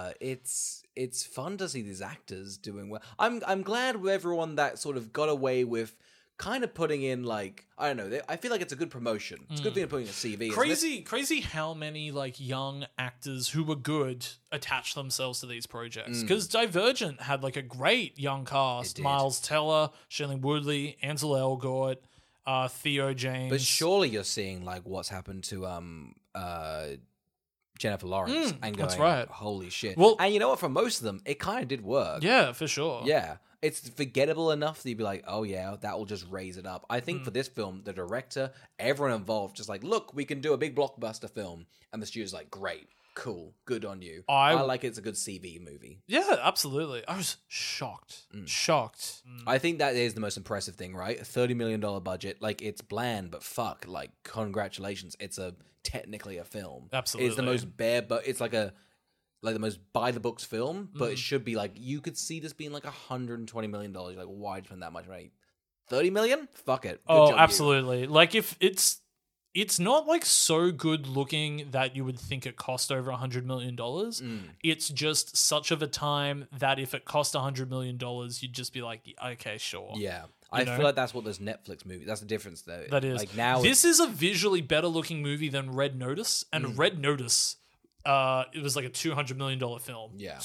it's fun to see these actors doing well. I'm glad with everyone that sort of got away with kind of putting in, like, I don't know. I feel like it's a good promotion. It's a good thing to put in a CV. isn't it? Crazy how many like young actors who were good attach themselves to these projects. Because Divergent had like a great young cast: did. Miles Teller, Shailene Woodley, Ansel Elgort, Theo James. But surely you're seeing like what's happened to Jennifer Lawrence and going, that's right. holy shit. Well- and you know what? For most of them, it kind of did work. Yeah, for sure. Yeah. It's forgettable enough that you'd be like, oh yeah, that will just raise it up. I think for this film, the director, everyone involved, just like, look, we can do a big blockbuster film. And the studio's like, great, cool, good on you. I like it's a good CV movie. Yeah, absolutely. I was shocked. Shocked. I think that is the most impressive thing, right? A $30 million budget. Like, it's bland, but fuck, like, congratulations. It's technically a film. Absolutely. It's the most bare, but it's like the most by the books film, but it should be like, you could see this being like $120 million. Like, why spend that much money? 30 million? Fuck it. Good Oh, job, you. absolutely. Like if it's not like so good looking that you would think it cost over $100 million. It's just such of a time that if it cost $100 million, you'd just be like, okay, sure. Yeah. I know? feel like that's what those Netflix movies, that's the difference though. That is. Like now, this is a visually better looking movie than Red Notice, and Red Notice, it was like a $200 million film. Yeah.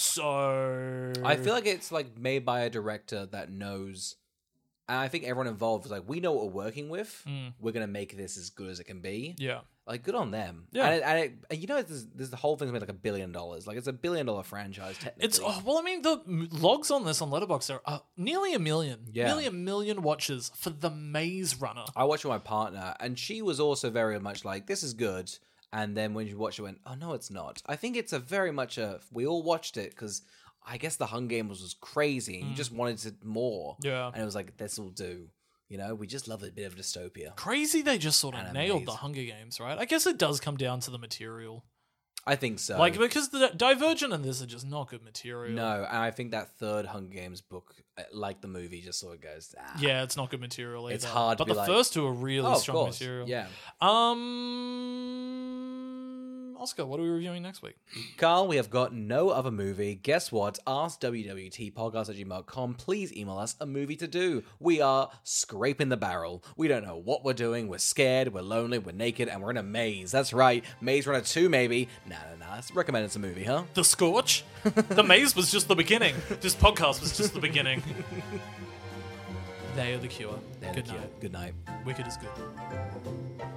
So I feel like it's like made by a director that knows, and I think everyone involved was like, we know what we're working with. We're gonna make this as good as it can be. yeah. Like, good on them. Yeah. And you know, there's the whole thing's made like $1 billion. Like, it's $1 billion franchise technically. It's well, I mean, the logs on this on Letterboxd are nearly 1 million. Yeah. Nearly 1 million watches for The Maze Runner. I watched it with my partner, and she was also very much like, this is good. And then when you watched it, went, oh no, it's not. I think it's a very much we all watched it because I guess the Hunger Games was crazy, and you just wanted it more. Yeah. And it was like, this will do. You know, we just love a bit of dystopia. Crazy they just sort of And nailed Maze. the Hunger Games, right? I guess it does come down to the material. I think so. Like, because the Divergent and this are just not good material. No, and I think that third Hunger Games book, like the movie, just sort of goes, Yeah, it's not good material either. It's hard to But be the like- first two are really Oh, of strong course. material. Yeah. Oscar, what are we reviewing next week? Carl, we have got no other movie. Guess what? Ask wwtpodcast@gmail.com. Please email us a movie to do. We are scraping the barrel. We don't know what we're doing. We're scared, we're lonely, we're naked, and we're in a maze. That's right. Maze Runner 2, maybe. Nah. Let's recommend it's a movie, huh? The Scorch? The maze was just the beginning. This podcast was just the beginning. They are the cure. Good night. Good night. Wicked is good.